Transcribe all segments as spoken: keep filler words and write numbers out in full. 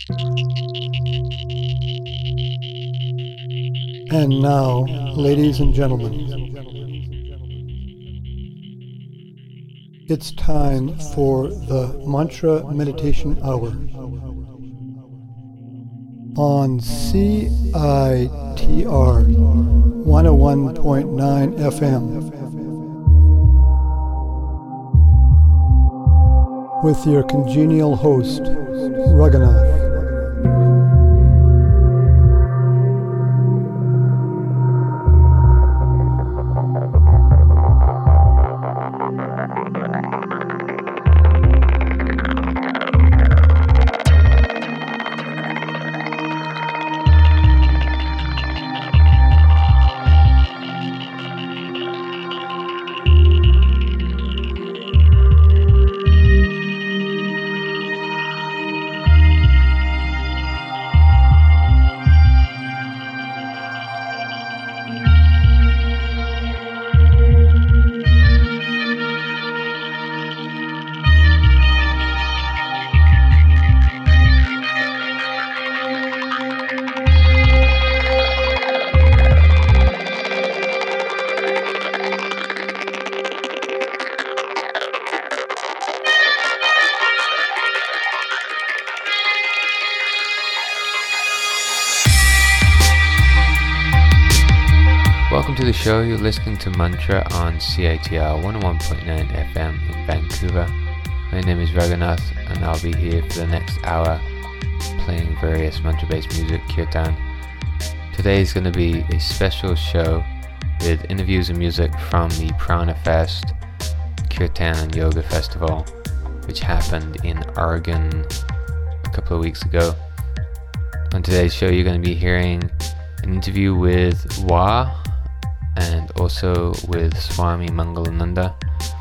And now, ladies and gentlemen, it's time for the Mantra Meditation Hour on C I T R one oh one point nine F M with your congenial host, Raghunath. Welcome to the show. You're listening to Mantra on C I T R one oh one point nine F M in Vancouver. My name is Raghunath and I'll be here for the next hour playing various mantra-based music, kirtan. Today is going to be a special show with interviews and music from the Prana Fest Kirtan and Yoga Festival, which happened in Oregon a couple of weeks ago. On today's show you're going to be hearing an interview with Wa and also with Swami Mangalananda,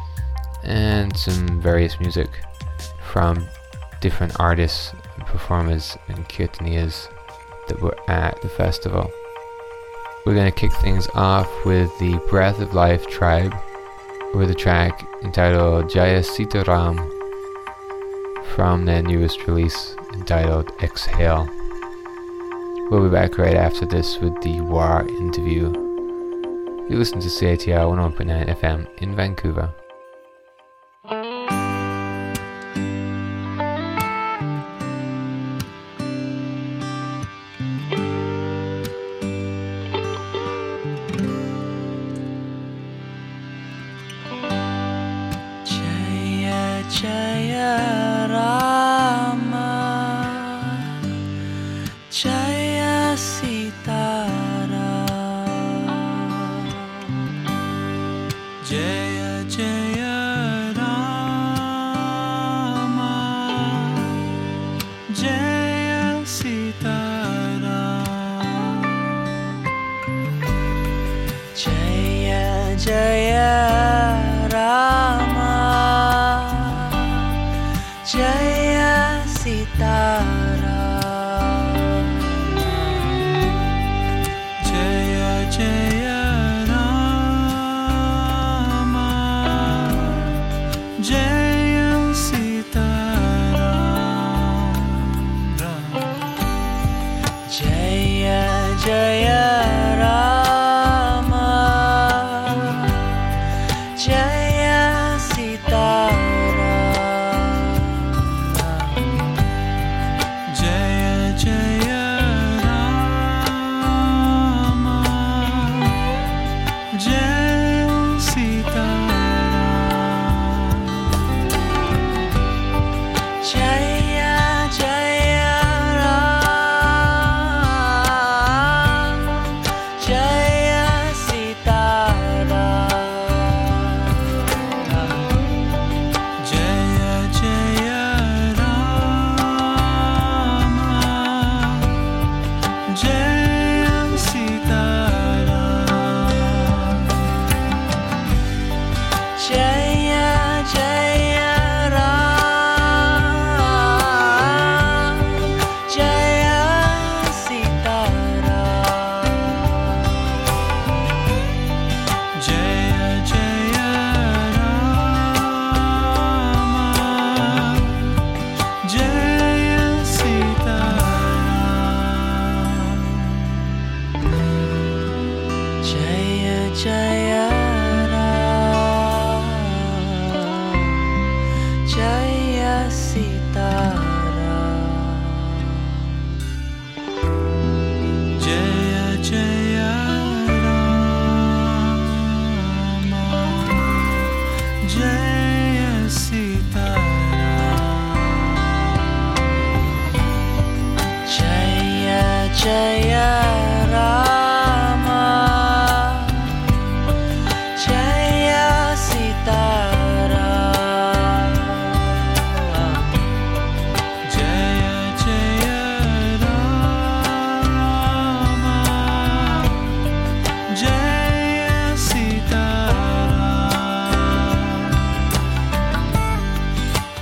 and some various music from different artists and performers and kirtaniyas that were at the festival. We're going to kick things off with the Breath of Life Tribe with a track entitled Jaya Sitaram from their newest release entitled Exhale. We'll be back right after this with the Wa interview. You listen to C I T R one oh one point nine F M in Vancouver. Jaya Jaya Rama Jaya Sitaram Jaya Jaya Rama Jaya Sitaram Jaya Jaya Rama Jaya Sitaram Jaya Jaya Rama Jaya Sitaram Jaya Jaya Rama Jaya Sitaram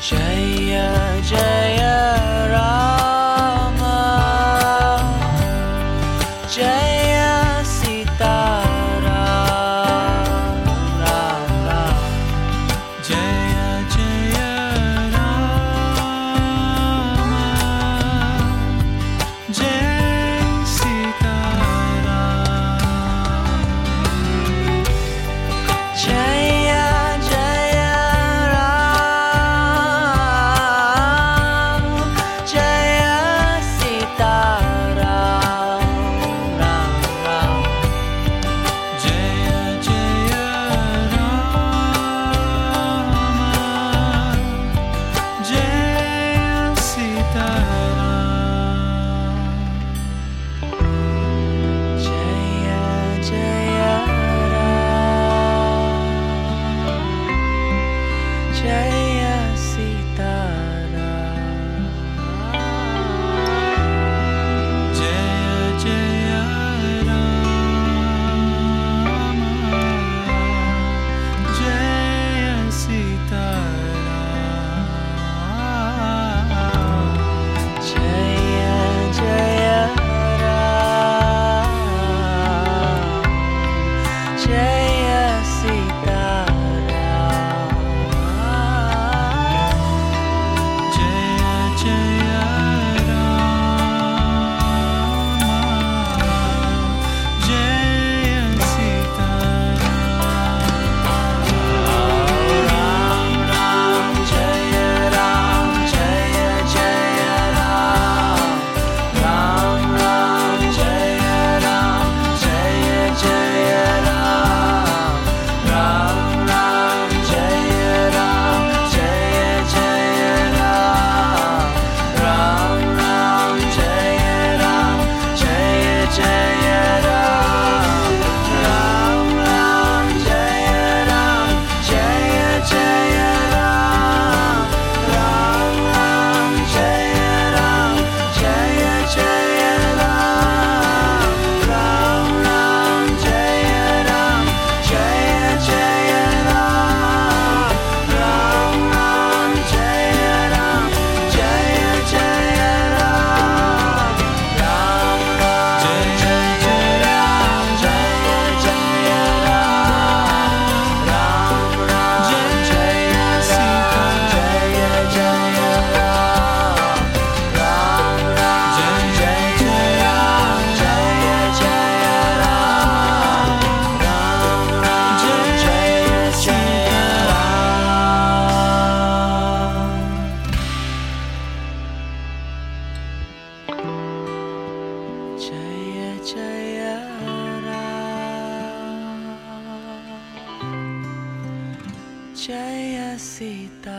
Jaya Jaya Rama Jaya Sita Ram Ram Ram Jaya Jaya Rama Jai Sita Ram Jaya Jaya Ram Jaya Sita Ram Ram Ram Jaya Jaya Rama Jaya Sita Ram Jaya Jaya Ram Jaya Sita Ram Jaya Jaya Rama Jaya Sita Ram Jaya Jaya Ram Jaya Sita Ram Jaya Jaya Rama Jaya Sita Ram Ram Jaya Ram Jaya Jaya Ram Ram Ram Jaya Ram Jaya Jaya Ram Ram Ram Jaya Ram Jaya Jaya Ram Ram Ram Jaya Ram Jaya Jaya Ram Ram Ram Jaya Ram Jaya Jaya Ram Ram Ram Jaya Ram Jaya Jaya Ram Ram Ram Jaya Ram Jaya Jaya Ram Ram Ram Jaya Ram Jaya Jaya Ram Ram Ram Jaya Ram Jaya Jaya Ram Ram Ram Jaya Sita Jaya Jaya Ram Ram Ram Jaya Ram Jaya Jaya Ram Ram Ram Jaya Jaya Ram Jaya Jaya Ram Jaya Sita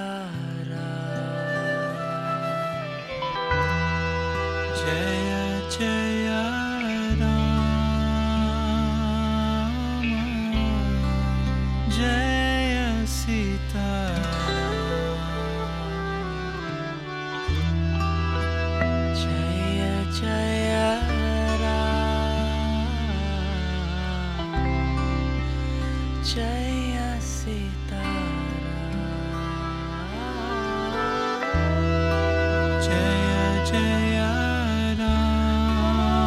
Ram Jaya Jaya Ram Jaya Sita Ram Jaya Jaya Ram Jaya Sita Ram Jaya Jaya Ram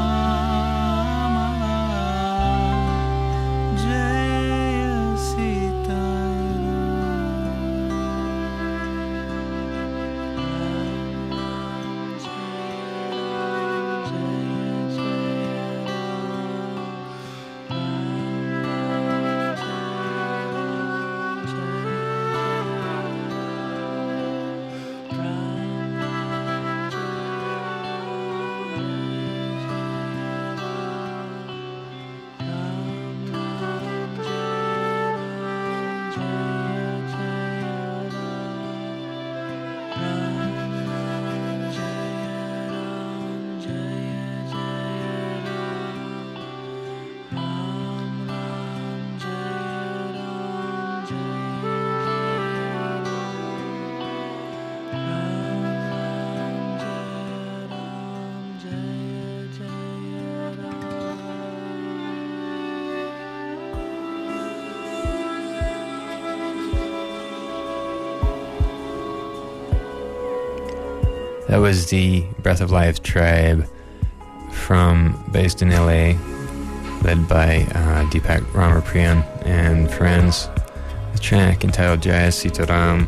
That was the Breath of Life tribe from based in L A, led by uh, Deepak Ramapriyan and friends. The track entitled Jaya Sitaram.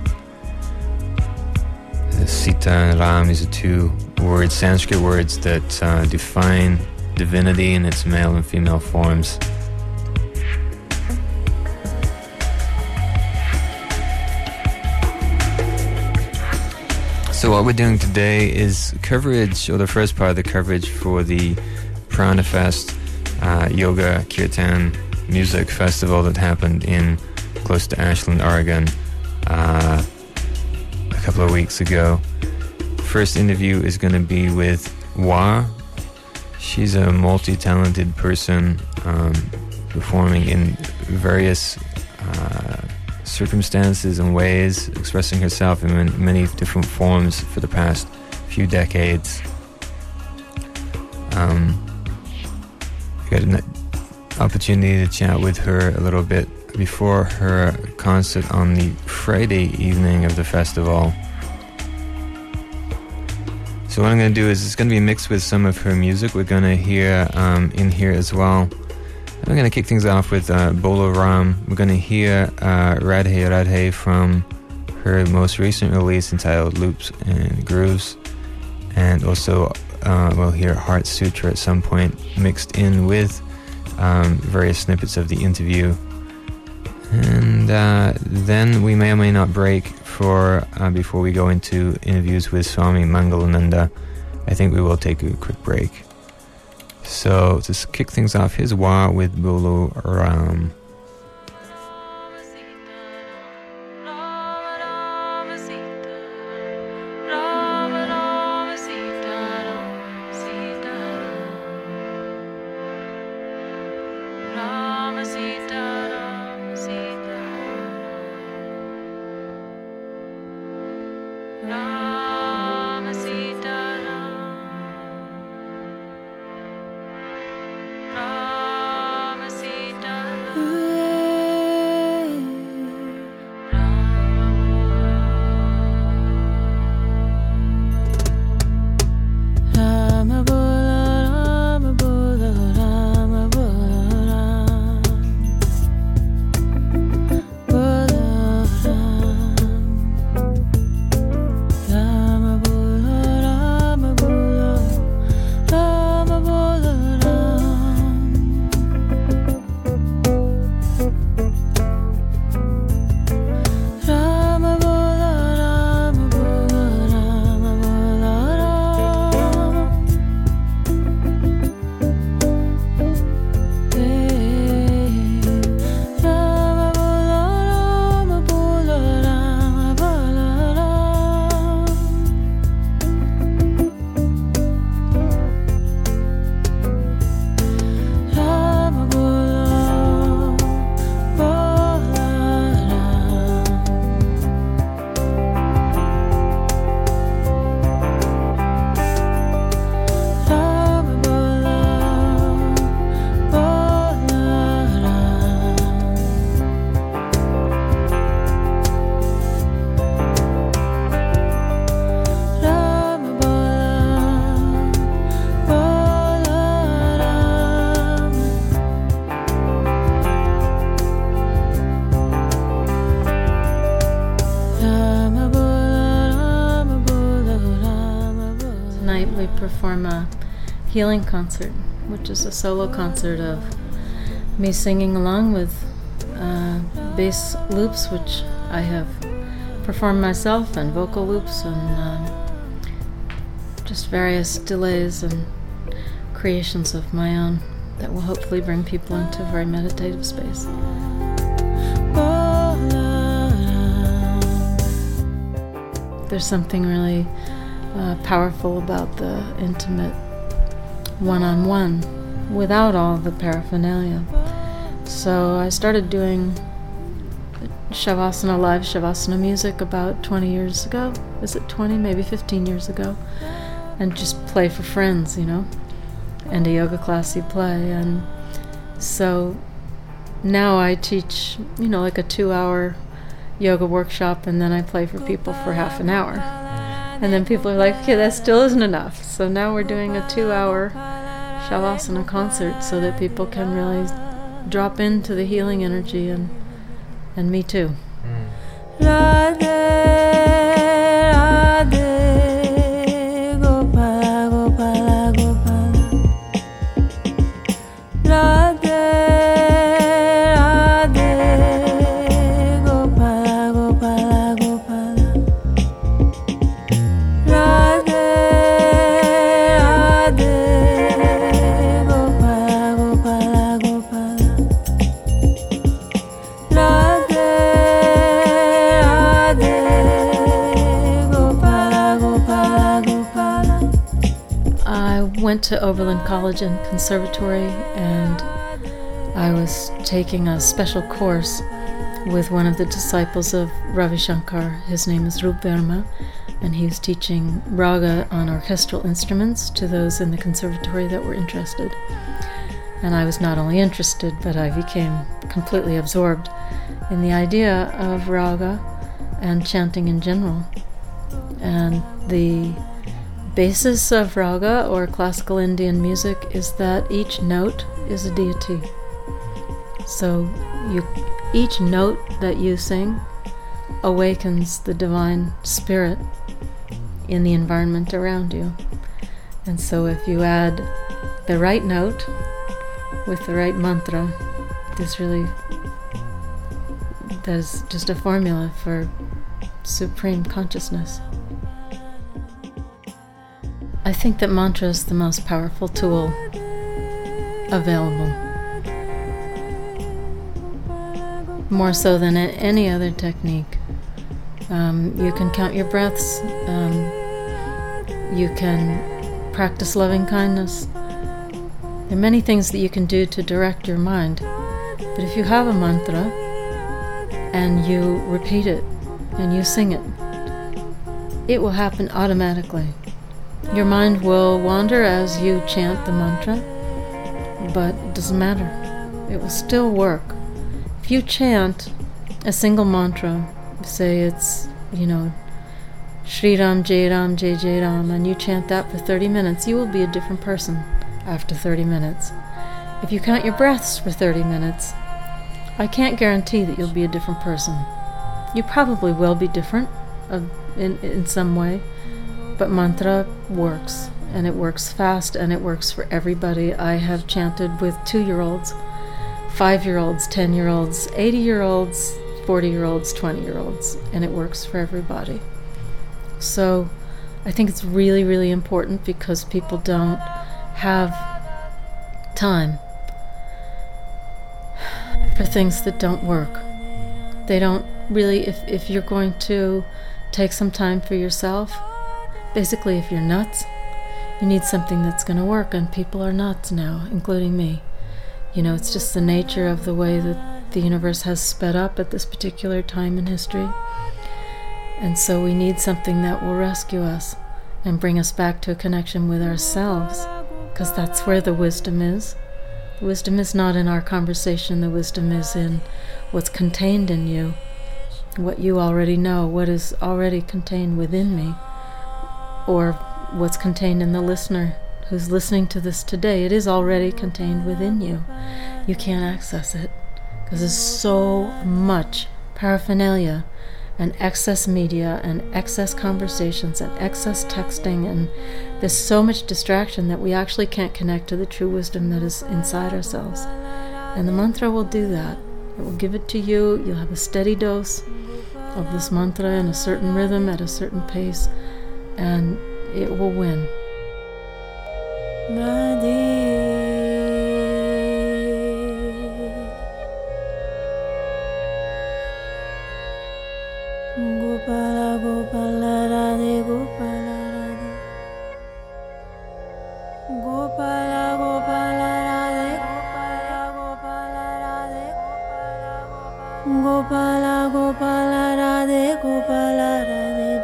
The Sita and Ram is the two words, Sanskrit words that uh, define divinity in its male and female forms. So what we're doing today is coverage, or the first part of the coverage for the Prana Fest uh, Yoga Kirtan Music Festival that happened in close to Ashland, Oregon uh, a couple of weeks ago. First interview is going to be with Wa. She's a multi-talented person um, performing in various uh, circumstances and ways, expressing herself in many different forms for the past few decades. Um, I got an opportunity to chat with her a little bit before her concert on the Friday evening of the festival. So what I'm going to do is it's going to be mixed with some of her music. We're going to hear um, in here as well. I'm going to kick things off with uh, Bolo Ram. We're going to hear uh, Radhe Radhe from her most recent release entitled Loops and Grooves. And also uh, we'll hear Heart Sutra at some point mixed in with um, various snippets of the interview. And uh, then we may or may not break for uh, before we go into interviews with Swami Mangalananda. I think we will take a quick break. So to kick things off, here's Wa with Bolo Ram. Perform a healing concert, which is a solo concert of me singing along with uh, bass loops, which I have performed myself, and vocal loops, and uh, just various delays and creations of my own that will hopefully bring people into a very meditative space. There's something really Uh, powerful about the intimate one-on-one without all the paraphernalia. So I started doing Shavasana, live Shavasana music about twenty years ago. Is it twenty? Maybe fifteen years ago. And just play for friends, you know. And a yoga class you play. And so now I teach, you know, like a two-hour yoga workshop, and then I play for people for half an hour. And then people are like, okay, that still isn't enough. So now we're doing a two-hour Shavasana concert so that people can really drop into the healing energy, and and me too. Mm. Radhe, Radhe, Gopala, Gopala, Gopala. Radhe, Radhe, Gopala, Gopala, Gopala. Radhe, Radhe, Gopala, Gopala, Gopala. Radhe, Radhe, Gopala, Gopala, Gopala. I went to Oberlin College and Conservatory, and I was taking a special course with one of the disciples of Ravi Shankar. His name is Rup Verma, and he was teaching raga on orchestral instruments to those in the conservatory that were interested. And I was not only interested, but I became completely absorbed in the idea of raga and chanting in general. And the basis of raga, or classical Indian music, is that each note is a deity. So you, each note that you sing awakens the divine spirit in the environment around you. And so if you add the right note with the right mantra, there's really, there's just a formula for supreme consciousness. I think that mantra is the most powerful tool available, more so than a- any other technique. Um, you can count your breaths, um, you can practice loving kindness. There are many things that you can do to direct your mind, but if you have a mantra and you repeat it and you sing it, it will happen automatically. Your mind will wander as you chant the mantra, but it doesn't matter. It will still work. If you chant a single mantra, say it's, you know, Shri Ram, Jai Ram, Jai Jai Ram, and you chant that for thirty minutes, you will be a different person after thirty minutes. If you count your breaths for thirty minutes, I can't guarantee that you'll be a different person. You probably will be different uh, in, in some way, but mantra works, and it works fast, and it works for everybody. I have chanted with two-year-olds, five-year-olds, ten-year-olds, eighty-year-olds, forty-year-olds, twenty-year-olds, and it works for everybody. So I think it's really, really important, because people don't have time for things that don't work. They don't really, if, if you're going to take some time for yourself, basically if you're nuts, you need something that's going to work, and people are nuts now, including me. You know, it's just the nature of the way that the universe has sped up at this particular time in history. And so we need something that will rescue us and bring us back to a connection with ourselves, because that's where the wisdom is. The wisdom is not in our conversation. The wisdom is in what's contained in you, what you already know, what is already contained within me, or what's contained in the listener who's listening to this today. It is already contained within you. You can't access it, because there's so much paraphernalia and excess media and excess conversations and excess texting, and there's so much distraction that we actually can't connect to the true wisdom that is inside ourselves. And the mantra will do that. It will give it to you. You'll have a steady dose of this mantra in a certain rhythm at a certain pace, and it will win. Gopala, Gopala, Radhe, Gopala, Radhe. Gopala, Gopala, Radhe, Gopala, Gopala, Radhe, Gopala, Gopala, Radhe, Gopala, Radhe,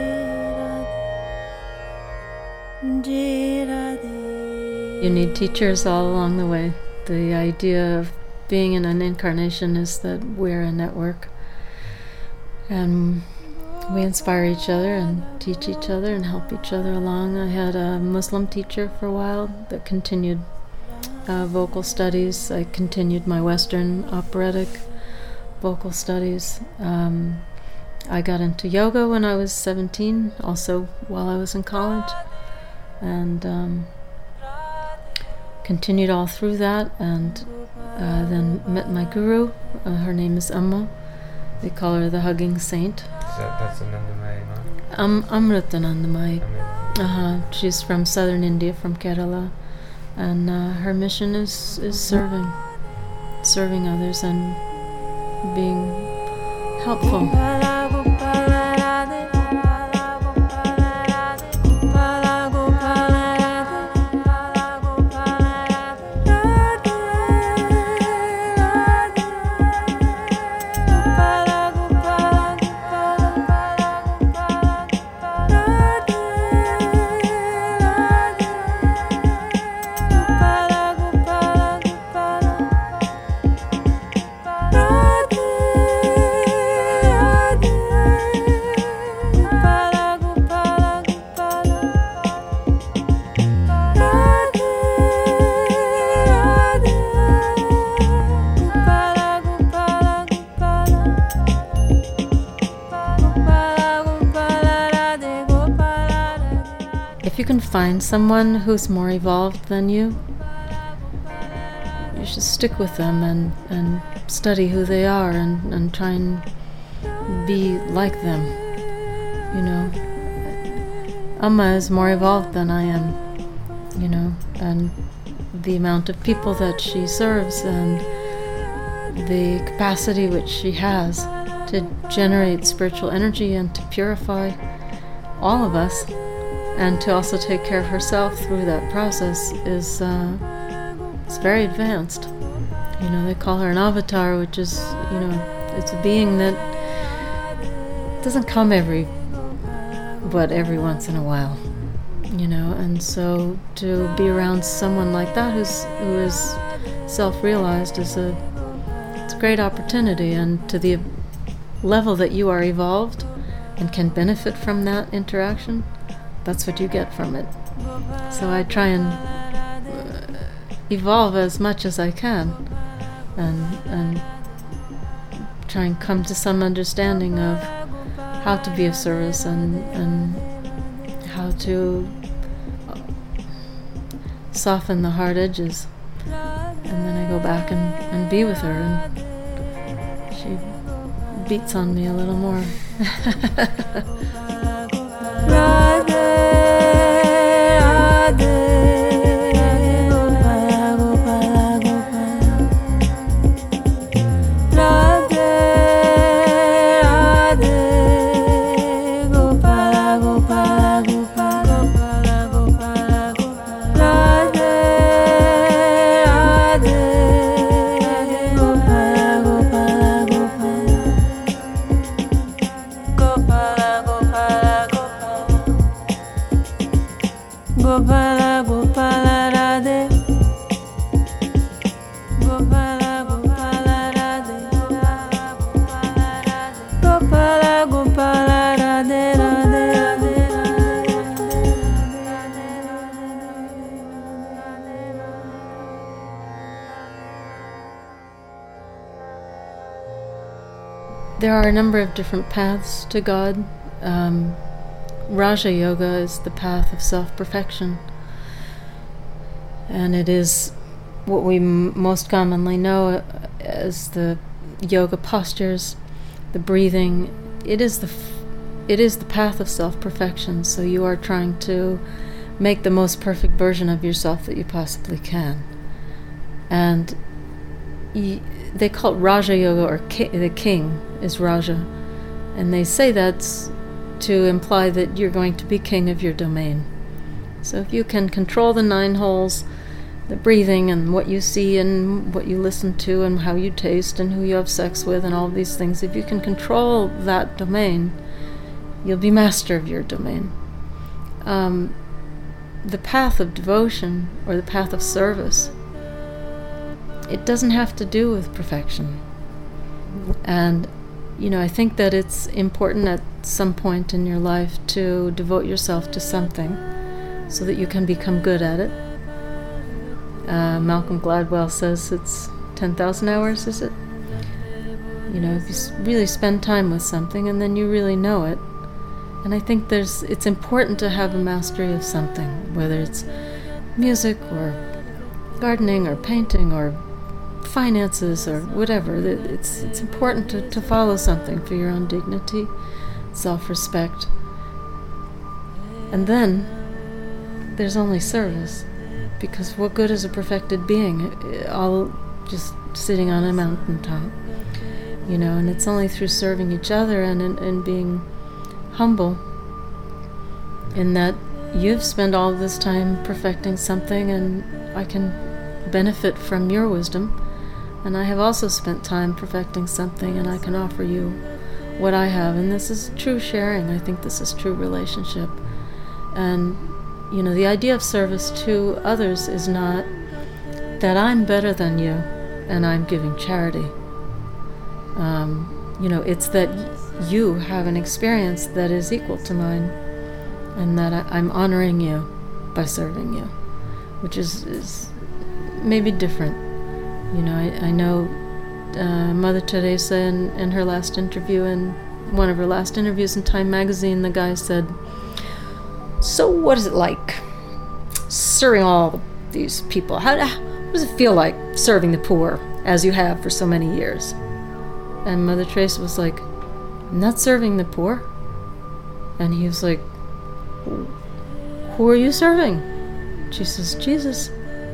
Jai Radhe, Jai Radhe. You need teachers all along the way. The idea of being in an incarnation is that we're a network. And we inspire each other and teach each other and help each other along. I had a Muslim teacher for a while that continued uh, vocal studies. I continued my Western operatic vocal studies. Um, I got into yoga when I was seventeen, also while I was in college, and um, continued all through that, and uh, then met my guru. Uh, her name is Amma. They call her the Hugging Saint. Is that, that's Anandamayi monk? Um, Amritanandamayi. Amritanandamayi. Uh-huh. She's from southern India, from Kerala, and uh, her mission is, is serving, serving others and being helpful. If you can find someone who's more evolved than you, you should stick with them and, and study who they are and, and try and be like them, you know. Amma is more evolved than I am, you know, and the amount of people that she serves and the capacity which she has to generate spiritual energy and to purify all of us, and to also take care of herself through that process is uh, it's very advanced. You know, they call her an avatar, which is, you know, it's a being that doesn't come every, but every once in a while, you know. And so to be around someone like that who's who is self-realized is a it's a great opportunity, and to the level that you are evolved and can benefit from that interaction, that's what you get from it. So I try and uh, evolve as much as I can, and and try and come to some understanding of how to be of service and and how to soften the hard edges. And then I go back and, and be with her, and she beats on me a little more. Gopala Gopala Radhe Gopala Gopala Radhe Gopala Gopala Radhe Radhe There are a number of different paths to God. Um, Raja Yoga is the path of self-perfection, and it is what we m- most commonly know as the yoga postures, the breathing. It is the f- it is the path of self-perfection. So you are trying to make the most perfect version of yourself that you possibly can, and y- they call it Raja Yoga, or ki- the king is Raja, and they say that's to imply that you're going to be king of your domain. So if you can control the nine holes, the breathing and what you see and what you listen to and how you taste and who you have sex with and all of these things, if you can control that domain, you'll be master of your domain. Um, the path of devotion, or the path of service, it doesn't have to do with perfection. And you know, I think that it's important at some point in your life to devote yourself to something so that you can become good at it. Uh, Malcolm Gladwell says it's ten thousand hours, is it? You know, if you s- really spend time with something and then you really know it. And I think there's it's important to have a mastery of something, whether it's music or gardening or painting or finances or whatever. It's it's important to, to follow something for your own dignity, self-respect. And then there's only service, because what good is a perfected being all just sitting on a mountaintop? You know, and it's only through serving each other and, and, and being humble in that you've spent all of this time perfecting something, and I can benefit from your wisdom, and I have also spent time perfecting something, and I can offer you what I have. And this is true sharing. I think this is true relationship. And you know, the idea of service to others is not that I'm better than you and I'm giving charity. Um, you know, it's that y- you have an experience that is equal to mine, and that I- I'm honoring you by serving you, which is, is maybe different. You know, I, I know uh, Mother Teresa in, in her last interview, in one of her last interviews in Time magazine, the guy said, "So what is it like serving all these people? How, how does it feel like serving the poor as you have for so many years?" And Mother Teresa was like, "I'm not serving the poor." And he was like, "Who are you serving?" She says, "Jesus."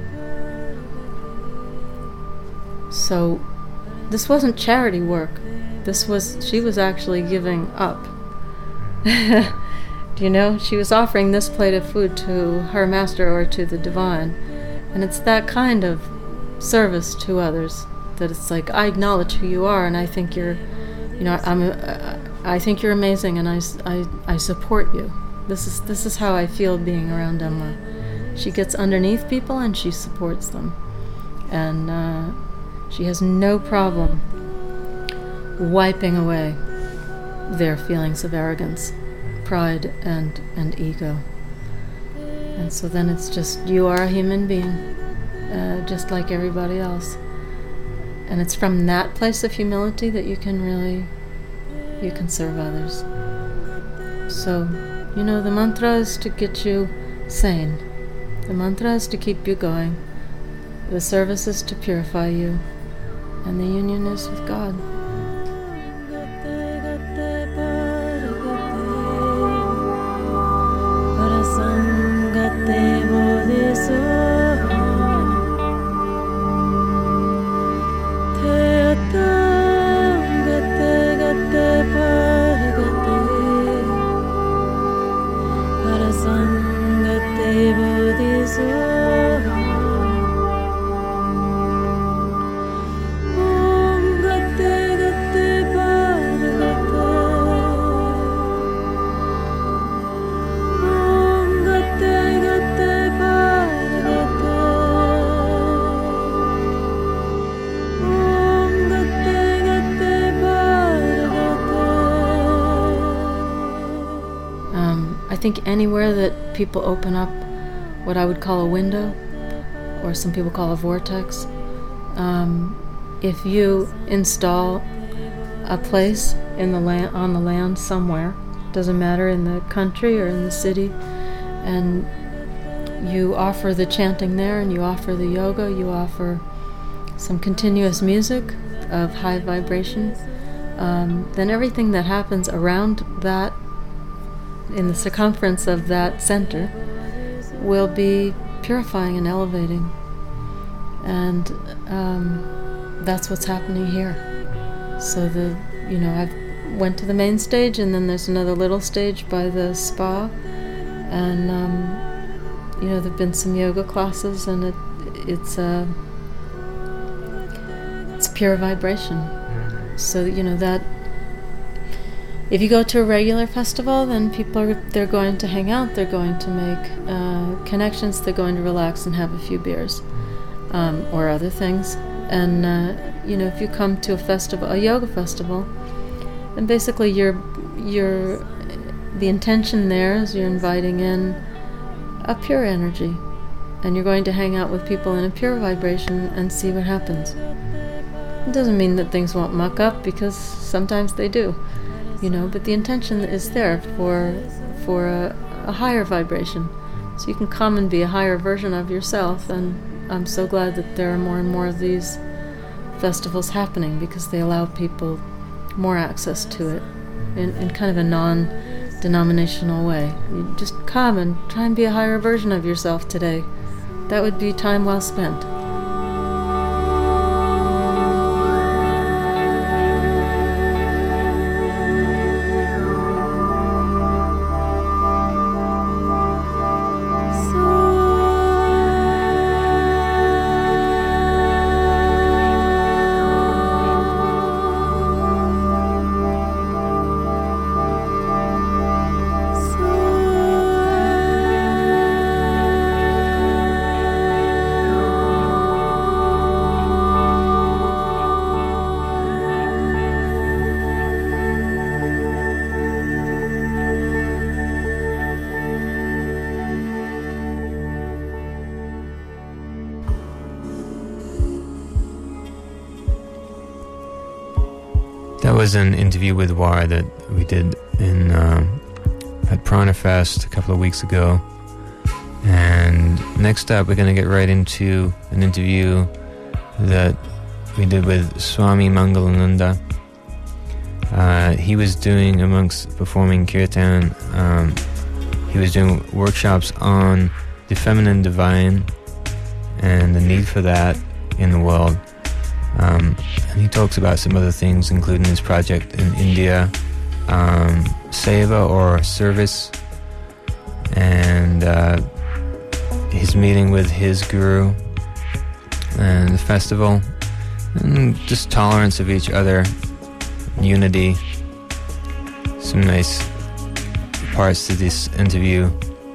So this wasn't charity work. This was, she was actually giving up. Do you know? She was offering this plate of food to her master or to the divine. And it's that kind of service to others that it's like, I acknowledge who you are, and I think you're, you know, I'm, uh, I think you're amazing, and I, I, I support you. This is this is how I feel being around Emma. She gets underneath people and she supports them, and uh, she has no problem wiping away their feelings of arrogance, pride, and and ego. And so then it's just, you are a human being, uh, just like everybody else. And it's from that place of humility that you can really, you can serve others. So, you know, the mantra is to get you sane. The mantra is to keep you going. The service is to purify you. And the union is with God. I think anywhere that people open up what I would call a window, or some people call a vortex, um, if you install a place in the land, on the land somewhere, doesn't matter, in the country or in the city, and you offer the chanting there, and you offer the yoga, you offer some continuous music of high vibration, um, then everything that happens around that, in the circumference of that center, will be purifying and elevating. And um, that's what's happening here. So the, you know, I went to the main stage, and then there's another little stage by the spa, and um, you know, there've been some yoga classes, and it it's a uh, it's pure vibration. So you know that. If you go to a regular festival, then people are, they're going to hang out, they're going to make uh, connections, they're going to relax and have a few beers, um, or other things. And, uh, you know, if you come to a festival, a yoga festival, then basically you're you're, the intention there is you're inviting in a pure energy, and you're going to hang out with people in a pure vibration and see what happens. It doesn't mean that things won't muck up, because sometimes they do, you know, but the intention is there for for a, a higher vibration. So you can come and be a higher version of yourself, and I'm so glad that there are more and more of these festivals happening, because they allow people more access to it in, in kind of a non-denominational way. You just come and try and be a higher version of yourself today. That would be time well spent. That was an interview with War that we did in uh, at Prana Fest a couple of weeks ago. And next up, we're going to get right into an interview that we did with Swami Mangalananda. Uh, he was doing, amongst performing kirtan, um, he was doing workshops on the feminine divine and the need for that in the world. Um, and he talks about some other things, including his project in India, um, Seva or service, and uh, his meeting with his guru, and the festival, and just tolerance of each other, unity. Some nice parts to this interview.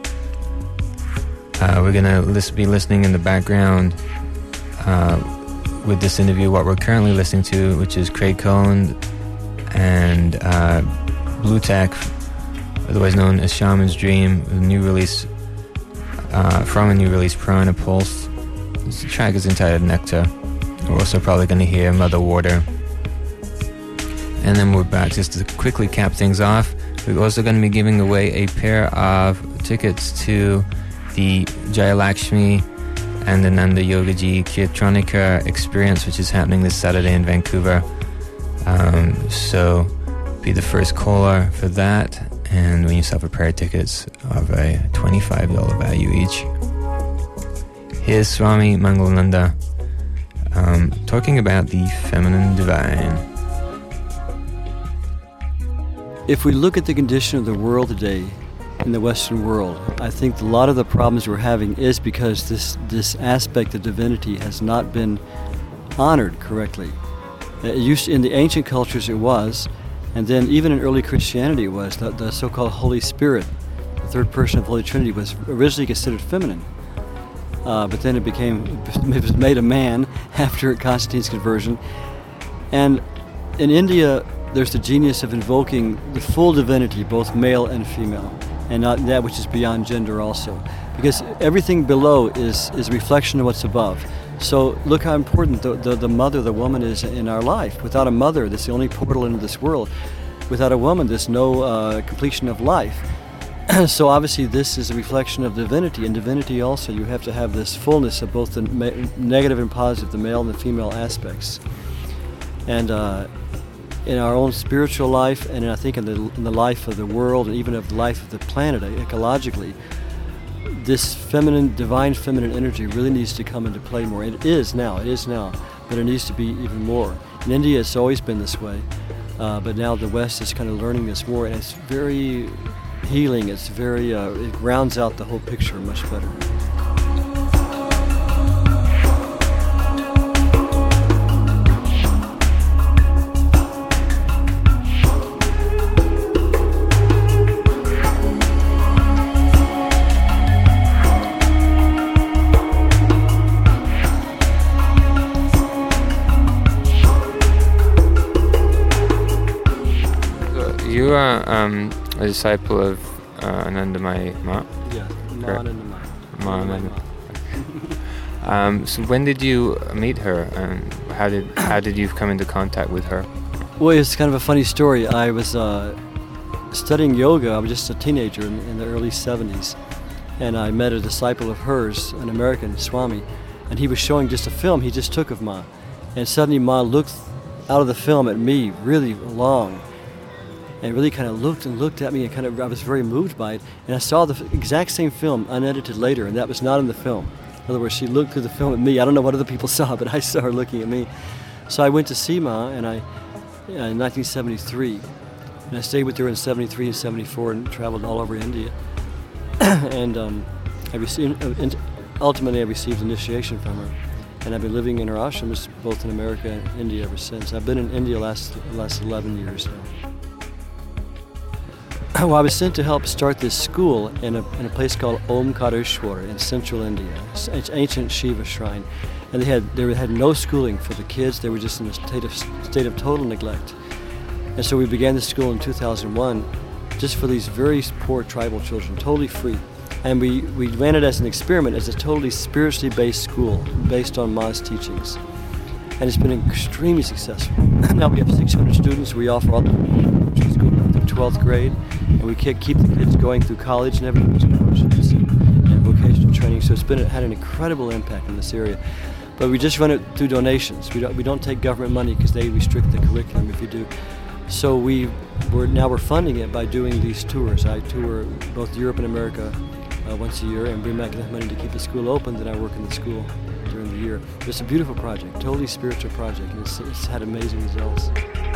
Uh, we're gonna lis- be listening in the background uh, with this interview what we're currently listening to, which is Craig Cohen and uh, Blue Tech, otherwise known as Shaman's Dream, a new release uh, from a new release, Prana Pulse. This track is entitled Nectar. We're also probably going to hear Mother Water. And then we're back just to quickly cap things off. We're also going to be giving away a pair of tickets to the Jayalakshmi and the Nanda Yogaji Kirtanika experience, which is happening this Saturday in Vancouver. Um, so be the first caller for that, and win yourself a pair of tickets of a twenty-five dollars value each. Here's Swami Mangalananda um, talking about the feminine divine. If we look at the condition of the world today, in the Western world, I think a lot of the problems we're having is because this this aspect of divinity has not been honored correctly. It used to, in the ancient cultures it was, and then even in early Christianity it was, the, the so-called Holy Spirit, the third person of the Holy Trinity, was originally considered feminine. Uh, but then it became, it was made a man after Constantine's conversion. And in India, there's the genius of invoking the full divinity, both male and female, and not that which is beyond gender also. Because everything below is, is a reflection of what's above. So look how important the, the, the mother, the woman is in our life. Without a mother, that's the only portal into this world. Without a woman, there's no uh, completion of life. So obviously this is a reflection of divinity, and divinity also, you have to have this fullness of both the ma- negative and positive, the male and the female aspects. And uh, in our own spiritual life, and I think in the, in the life of the world, and even of the life of the planet, ecologically, this feminine, divine feminine energy really needs to come into play more. It is now, it is now, but it needs to be even more. In India, it's always been this way, uh, but now the West is kind of learning this more, and it's very healing. It's very, uh, it rounds out the whole picture much better. You are um, a disciple of uh, Anandamayi Ma? Yeah, Correct. Ma Ma Anandamayi. Um, so when did you meet her, and how did how did you come into contact with her? Well, it's kind of a funny story. I was uh, studying yoga. I was just a teenager in, in the early seventies, and I met a disciple of hers, an American, Swami, and he was showing just a film he just took of Ma. And suddenly Ma looked out of the film at me really long, and really kind of looked and looked at me, and kind of I was very moved by it. And I saw the exact same film unedited later, and that was not in the film. In other words, she looked through the film at me. I don't know what other people saw, but I saw her looking at me. So I went to see Ma, and I, in nineteen seventy-three, and I stayed with her in seventy-three and seventy-four, and traveled all over India. and um, I received, uh, ultimately, I received initiation from her, and I've been living in her ashrams both in America and India ever since. I've been in India last last eleven years now. Well, I was sent to help start this school in a, in a place called Omkareshwar in central India. It's an ancient Shiva shrine. And they had they had no schooling for the kids. They were just in a state of, state of total neglect. And so we began the school in two thousand one just for these very poor tribal children, totally free. And we, we ran it as an experiment, as a totally spiritually based school based on Ma's teachings. And it's been extremely successful. Now we have six hundred students. We offer all the school through twelfth grade, and we keep the kids going through college and everything, scholarships and, and vocational training. So it's been had an incredible impact in this area. But we just run it through donations. We don't we don't take government money because they restrict the curriculum if you do. So we we're now we're funding it by doing these tours. I tour both Europe and America uh, once a year, and bring back enough money to keep the school open. Then I work in the school during the year. It's a beautiful project, totally spiritual project, and it's, it's had amazing results.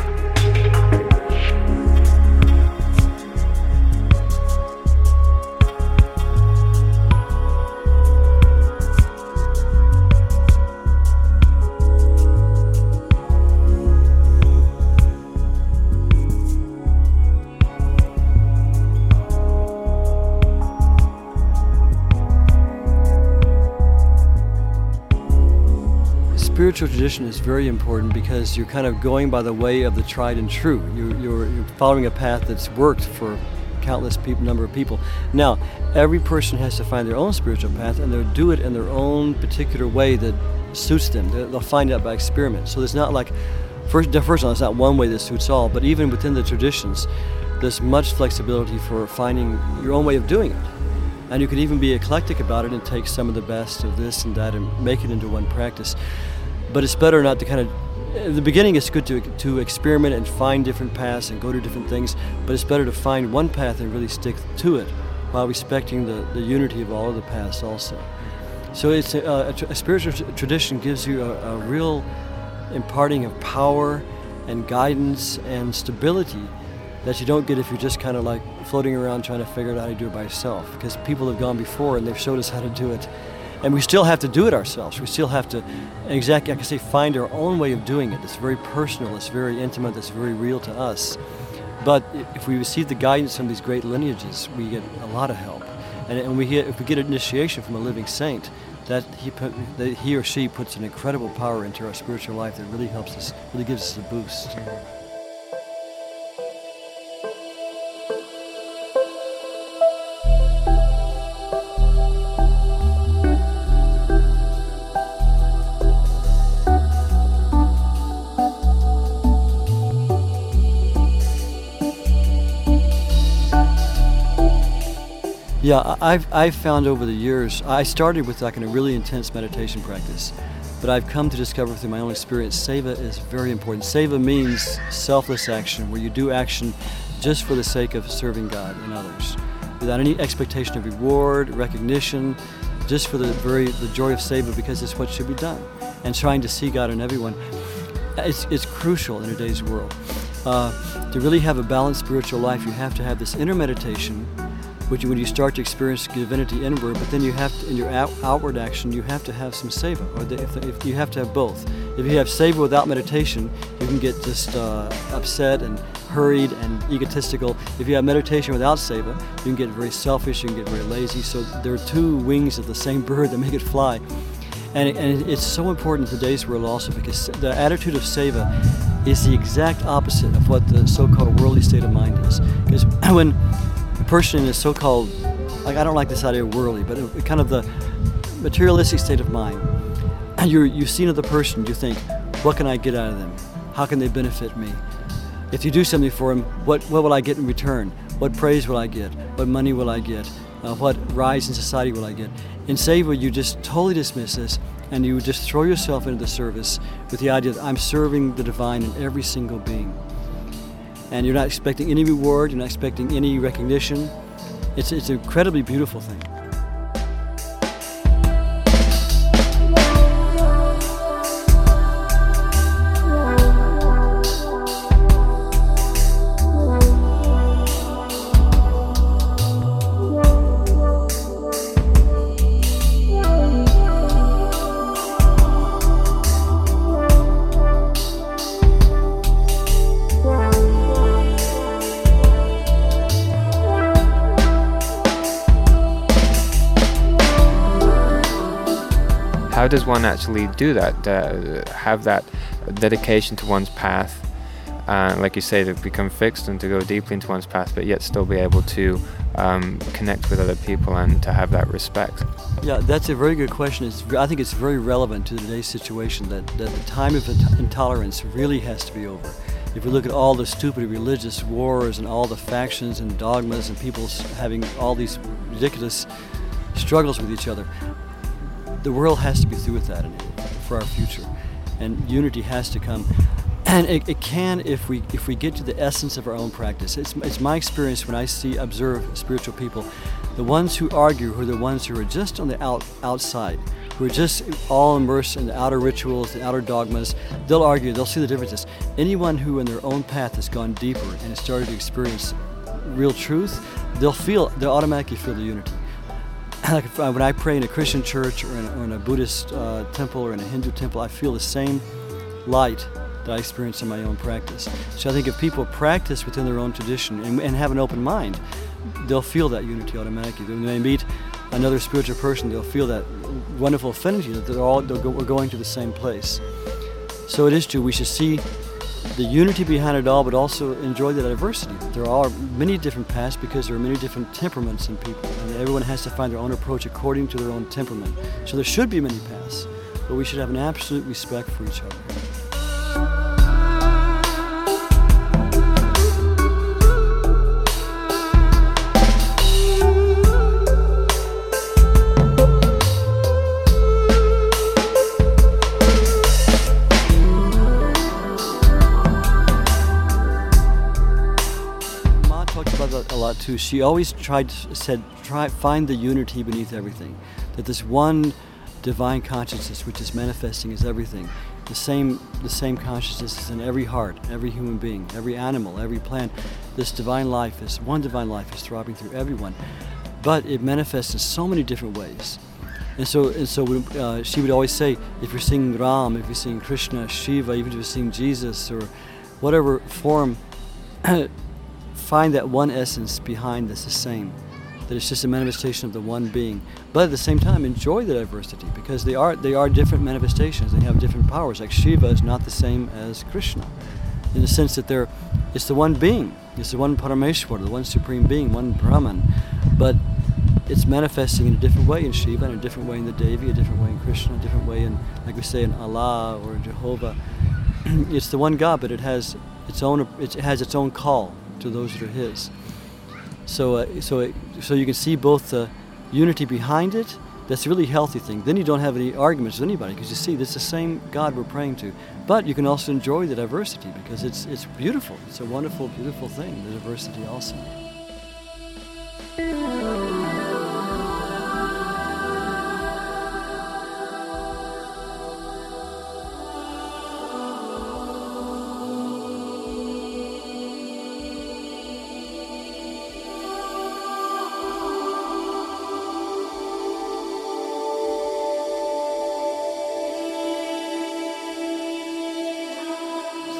Spiritual tradition is very important because you're kind of going by the way of the tried and true. You're, you're, you're following a path that's worked for countless people, number of people. Now, every person has to find their own spiritual path, and they'll do it in their own particular way that suits them. They'll find out by experiment. So there's not like, first, first of all, it's not one way that suits all, but even within the traditions, there's much flexibility for finding your own way of doing it. And you can even be eclectic about it and take some of the best of this and that and make it into one practice. But it's better not to kind of, in the beginning it's good to to experiment and find different paths and go to different things, but it's better to find one path and really stick to it while respecting the, the unity of all of the paths also. So it's a, a, a spiritual t- tradition gives you a, a real imparting of power and guidance and stability that you don't get if you're just kind of like floating around trying to figure out how to do it by yourself, because people have gone before and they've showed us how to do it. And we still have to do it ourselves. We still have to, exactly, I can say, find our own way of doing it. It's very personal, it's very intimate, it's very real to us. But if we receive the guidance from these great lineages, we get a lot of help. And, and we get, if we get an initiation from a living saint, that he, put, that he or she puts an incredible power into our spiritual life that really helps us, really gives us a boost. Yeah, I've, I've found over the years, I started with like in a really intense meditation practice, but I've come to discover through my own experience, seva is very important. Seva means selfless action, where you do action just for the sake of serving God and others, without any expectation of reward, recognition, just for the very the joy of seva, because it's what should be done, and trying to see God in everyone. It's, it's crucial in today's world. Uh, to really have a balanced spiritual life, you have to have this inner meditation, which when you start to experience divinity inward, but then you have to, in your out, outward action, you have to have some seva, or the, if, the, if you have to have both. If you have seva without meditation, you can get just uh, upset and hurried and egotistical. If you have meditation without seva, you can get very selfish, you can get very lazy. So there are two wings of the same bird that make it fly. And, it, and it's so important in today's world also because the attitude of seva is the exact opposite of what the so-called worldly state of mind is. Because when a person in a so-called, like I don't like this idea of worldly, but a, kind of the materialistic state of mind, and you're, you see another person, you think, what can I get out of them? How can they benefit me? If you do something for them, what, what will I get in return? What praise will I get? What money will I get? Uh, what rise in society will I get? In seva, you just totally dismiss this, and you just throw yourself into the service with the idea that I'm serving the divine in every single being. And you're not expecting any reward, you're not expecting any recognition. It's, it's an incredibly beautiful thing. How does one actually do that? Uh, have that dedication to one's path, uh, like you say, to become fixed and to go deeply into one's path, but yet still be able to um, connect with other people and to have that respect? Yeah, that's a very good question. It's, I think it's very relevant to today's situation that, that the time of int- intolerance really has to be over. If we look at all the stupid religious wars and all the factions and dogmas and people having all these ridiculous struggles with each other, the world has to be through with that for our future, and unity has to come. And it, it can if we if we get to the essence of our own practice. It's, it's my experience when I see observe spiritual people, the ones who argue, who are the ones who are just on the out, outside, who are just all immersed in the outer rituals, the outer dogmas. They'll argue, they'll see the differences. Anyone who in their own path has gone deeper and has started to experience real truth, they'll feel, they'll automatically feel the unity. Like if, uh, when I pray in a Christian church or in a, or in a Buddhist uh, temple or in a Hindu temple, I feel the same light that I experience in my own practice. So I think if people practice within their own tradition and, and have an open mind, they'll feel that unity automatically. When they meet another spiritual person, they'll feel that wonderful affinity that they're all they're go, we're going to the same place. So it is true. We should see the unity behind it all, but also enjoy the diversity. There are many different paths because there are many different temperaments in people, and everyone has to find their own approach according to their own temperament. So there should be many paths, but we should have an absolute respect for each other. A lot too. She always tried said try find the unity beneath everything, that this one divine consciousness which is manifesting is everything. The same the same consciousness is in every heart, every human being, every animal, every plant. This divine life is one divine life is throbbing through everyone, but it manifests in so many different ways. And so and so uh, she would always say, if you're seeing Ram, if you're seeing Krishna, Shiva, even if you're seeing Jesus or whatever form, find that one essence behind that's the same, that it's just a manifestation of the one being. But at the same time, enjoy the diversity because they are they are different manifestations. They have different powers. Like Shiva is not the same as Krishna, in the sense that they're it's the one being. It's the one Parameshwara, the one supreme being, one Brahman. But it's manifesting in a different way in Shiva, in a different way in the Devi, a different way in Krishna, a different way in, like we say, in Allah or Jehovah. It's the one God, but it has its own it has its own call to those that are His. So, uh, so, it, so you can see both the unity behind it. That's a really healthy thing. Then you don't have any arguments with anybody because you see this is the same God we're praying to. But you can also enjoy the diversity because it's it's beautiful. It's a wonderful, beautiful thing. The diversity also.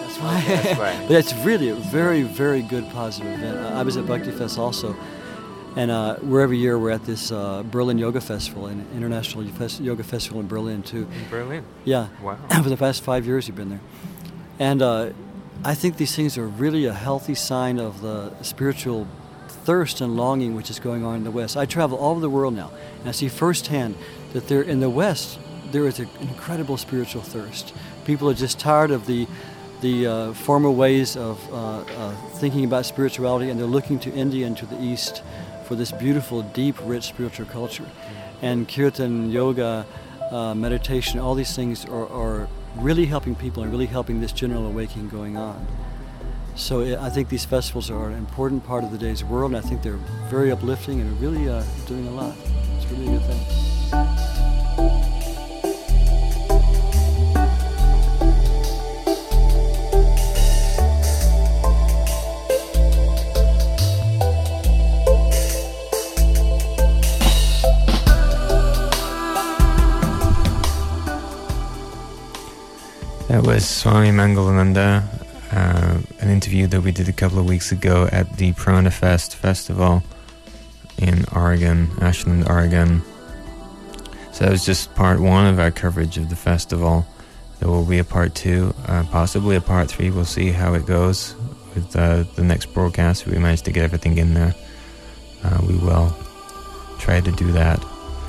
That's right. But it's really a very, very good positive event. I was at Bhakti Fest also, And uh, we're every year we're at this uh, Berlin Yoga Festival, an international fes- yoga festival in Berlin too. In Berlin? Yeah. Wow. For the past five years you've been there. And uh, I think these things are really a healthy sign of the spiritual thirst and longing which is going on in the West. I travel all over the world now, and I see firsthand that there in the West there is an incredible spiritual thirst. People are just tired of the the uh, former ways of uh, uh, thinking about spirituality, and they're looking to India and to the East for this beautiful, deep, rich spiritual culture. And kirtan, yoga, uh, meditation, all these things are, are really helping people and really helping this general awakening going on. So it, I think these festivals are an important part of the day's world, and I think they're very uplifting and really uh, doing a lot. It's really a good thing. That was Swami Mangalananda, uh, an interview that we did a couple of weeks ago at the Prana Fest Festival in Oregon, Ashland, Oregon. So that was just part one of our coverage of the festival. There will be a part two, uh, possibly a part three. We'll see how it goes with uh, the next broadcast. If we manage to get everything in there, uh, we will try to do that.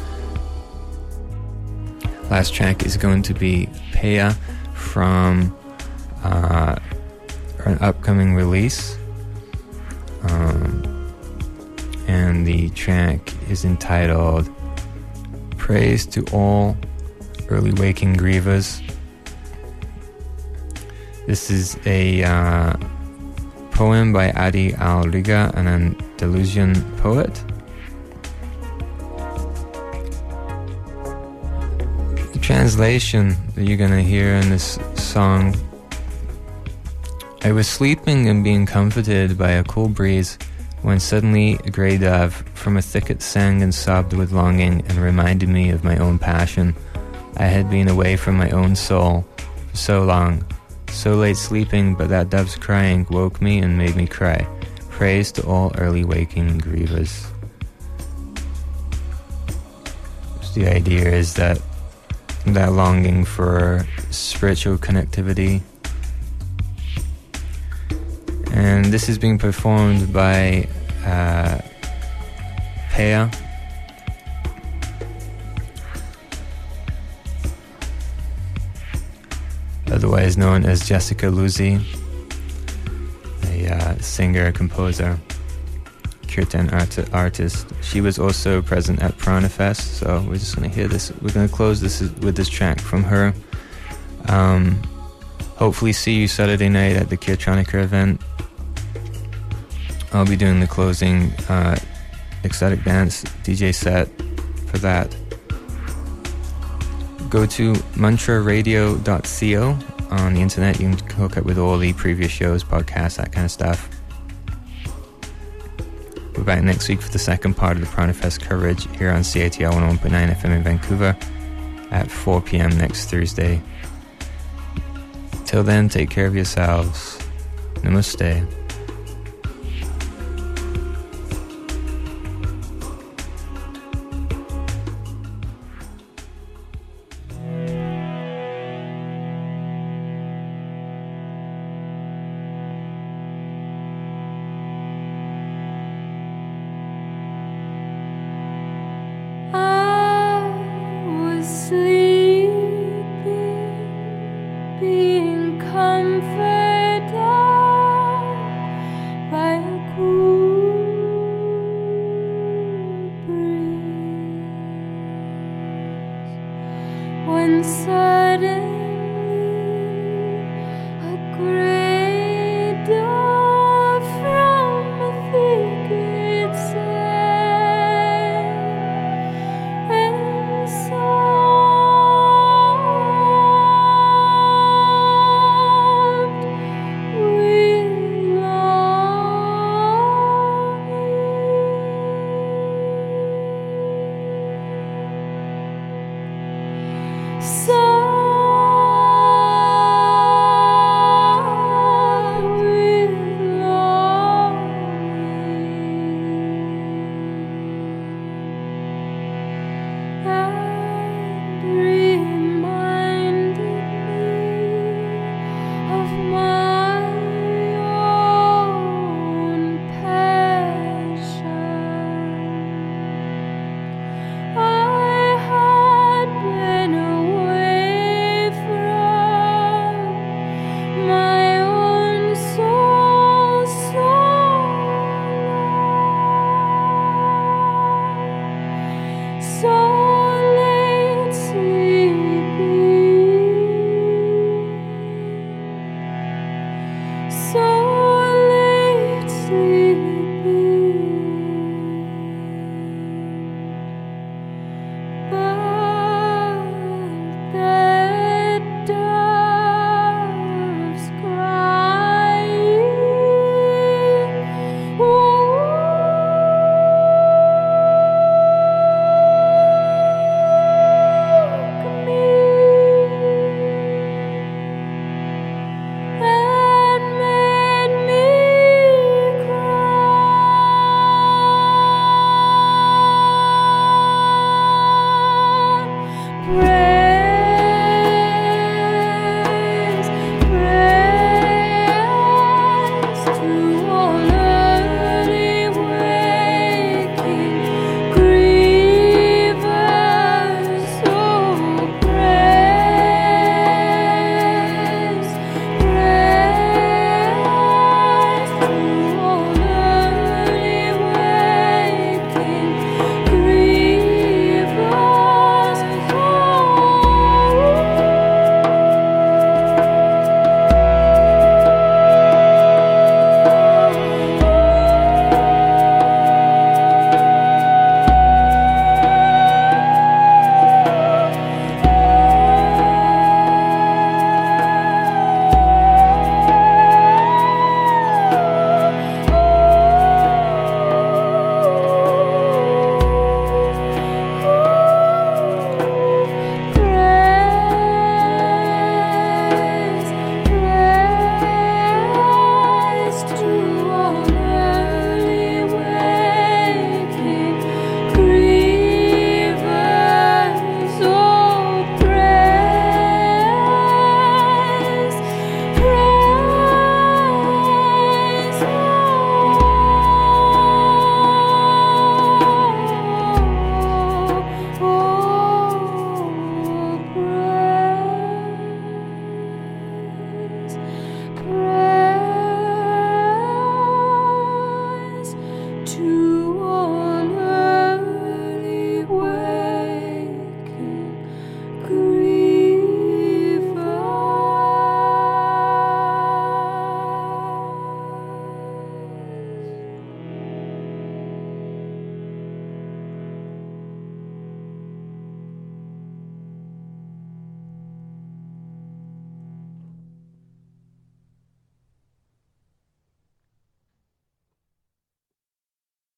Last track is going to be Peya from uh, an upcoming release, um, and the track is entitled Praise to All Early Waking Grivas. This is a uh, poem by Adi Al-Riga, an Andalusian poet. Translation that you're gonna hear in this song: I was sleeping and being comforted by a cool breeze when suddenly a grey dove from a thicket sang and sobbed with longing and reminded me of my own passion. I had been away from my own soul for so long, so late sleeping, but that dove's crying woke me and made me cry. Praise to all early waking grivas. So the idea is that that longing for spiritual connectivity. And this is being performed by uh, Peya. Otherwise known as Jessica Luzzi, a uh, singer, composer, kirtan art- artist. She was also present at Prana Fest, so we're just going to hear this. We're going to close this with this track from her. Um, hopefully see you Saturday night at the Kirtanika event. I'll be doing the closing uh, ecstatic dance D J set for that. Go to mantra radio dot co on the internet. You can hook up with all the previous shows, podcasts, that kind of stuff. We're back next week for the second part of the Prana Fest coverage here on C A T R one oh one point nine F M in Vancouver at four p.m. next Thursday. Till then, take care of yourselves. Namaste. When suddenly